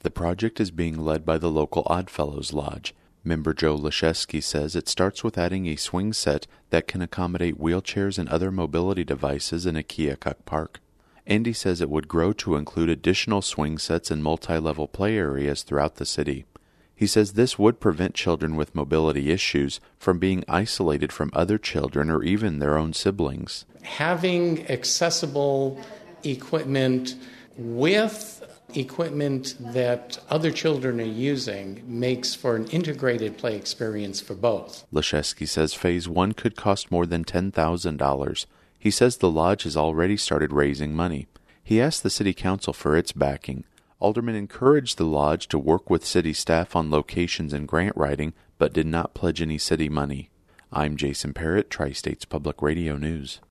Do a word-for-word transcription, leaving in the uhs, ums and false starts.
The project is being led by the local Oddfellows Lodge. Member Joe Leszewski says it starts with adding a swing set that can accommodate wheelchairs and other mobility devices in a Keokuk park. Andy says it would grow to include additional swing sets and multi-level play areas throughout the city. He says this would prevent children with mobility issues from being isolated from other children or even their own siblings. Having accessible equipment with equipment that other children are using makes for an integrated play experience for both. Leszewski says Phase one could cost more than ten thousand dollars. He says the lodge has already started raising money. He asked the city council for its backing. Alderman encouraged the lodge to work with city staff on locations and grant writing, but did not pledge any city money. I'm Jason Parrott, Tri-States Public Radio News.